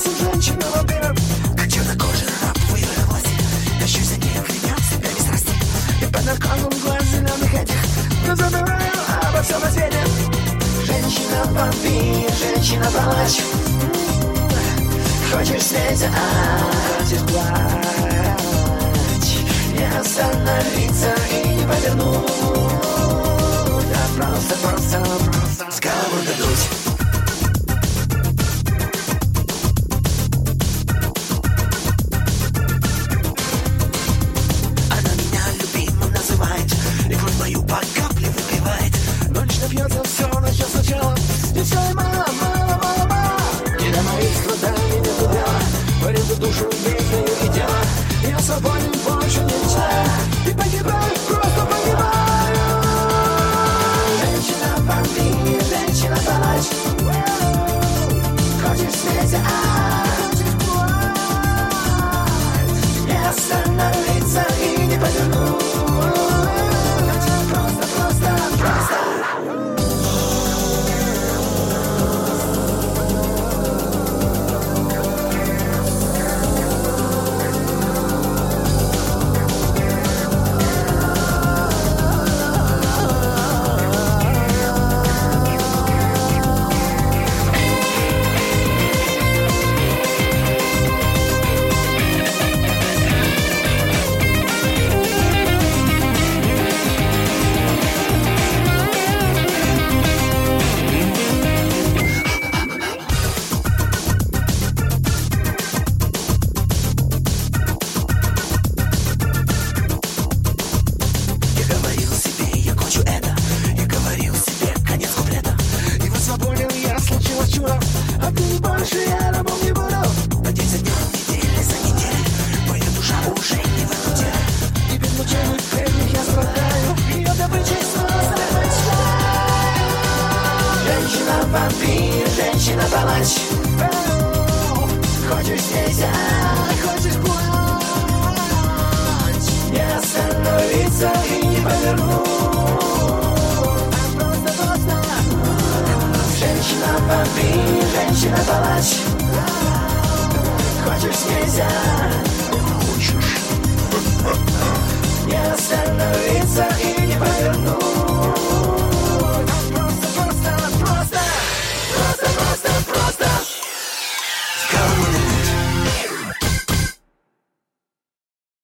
Становится женщина вампиром, как чернокожий раб вырвалась. Тащусь за ней, обвинял себя без страсти. и под наркомом глаз зеленых этих. Но забываю обо всем на свете. Женщина-вампир, женщина-палач. Хочешь смеяться, хочешь плачь. Не остановиться и не повернуть, а просто с головой дадуть. Она меня любимым называет и кровь мою по капле выпивает. Но лично пьется все, начнет сначала. И все, и мало. И до моих страданий нет дела. Порезу душу бездною и тело. Я свободен, больше не мечтаю. И погибаю, просто погибаю. Женщина-вампир, женщина-палач. Хочешь смеяться, хочешь плачь. Не остановиться и не повернуть. Просто. Женщина-вампир, женщина-палач. Хочешь смейся, хочешь плачь. Не остановиться и не повернуть, а просто. Женщина-вампир, женщина-палач. Хочешь смейся, не остановиться и